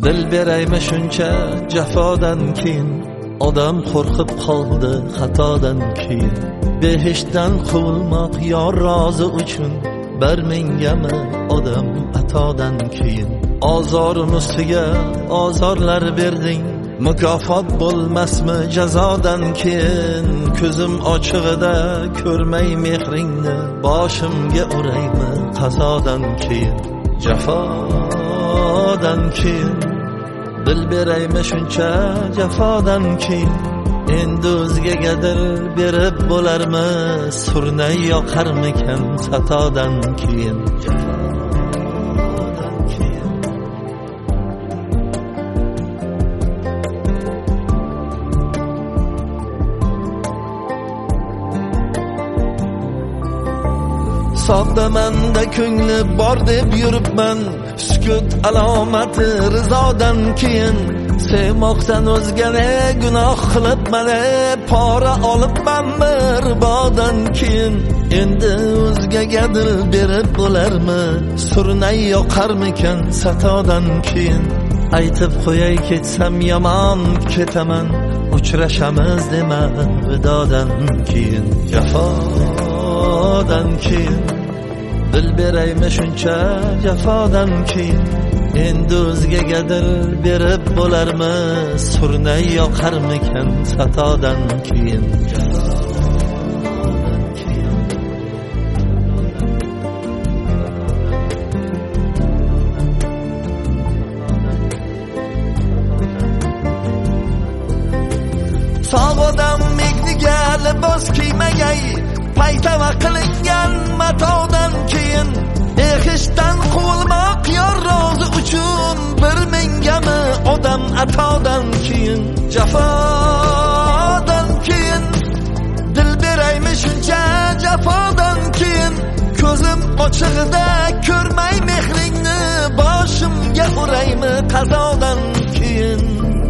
dil beraymi shuncha jafodan keyin, odam qo'rqib qoldi xatodan keyin. Behishdan quvulmoq yor rozi uchun, bir mingami odam atodan keyin. Ozorun ustiga ozorlar berding, mukofot bo'lmasmi jazodan keyin. Ko'zim ochig'ida ko'rmay mehringni, boshimga uraymi qazodan keyin. Jafodan keyin, dil beraymi shuncha jafodan keyin. Endi o'zgaga berib bo'larmi, surnay yoqarmikan satodan keyin. Soddamanda ko'ngli bor deb yuribman, sukut alomati rizodan keyin. Sevmoqdan o'zgani gunoh qilib mana pora olibman ribodan keyin. Endi o'zgaga berib bo'larmi, surnay yoqarmikan satodan keyin. Aytib qo'yay ketsam yomon ketaman, uchrashamiz dema vidodan keyin. Jafodan keyin, dil beraymi shuncha jafodan keyin. Endi o'zgaga berib bo'larmi, surnay yoqarmikan satodan keyin. Sog' odam megniga libos kiymagay, paytava qilingan matodan keyin. Ehishdan quvulmoq yor rozi uchun, bir mingami odam atodan keyin. Jafodan keyin, dil beraymi shuncha jafodan keyin. Ko'zim ochig'ida ko'rmay mehringni, boshimga uraymi qazodan keyin.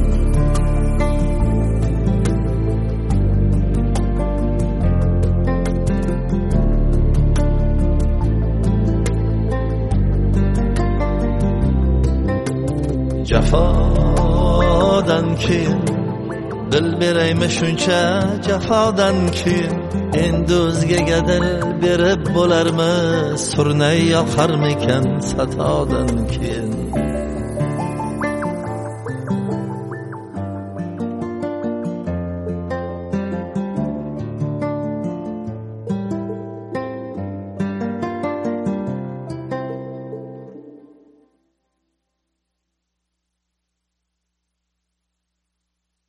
Jafodan keyin, dil beraymi shuncha jafodan keyin. Endi o'zgaga berib bo'larmi, surnay yoqarmikan satodan keyin.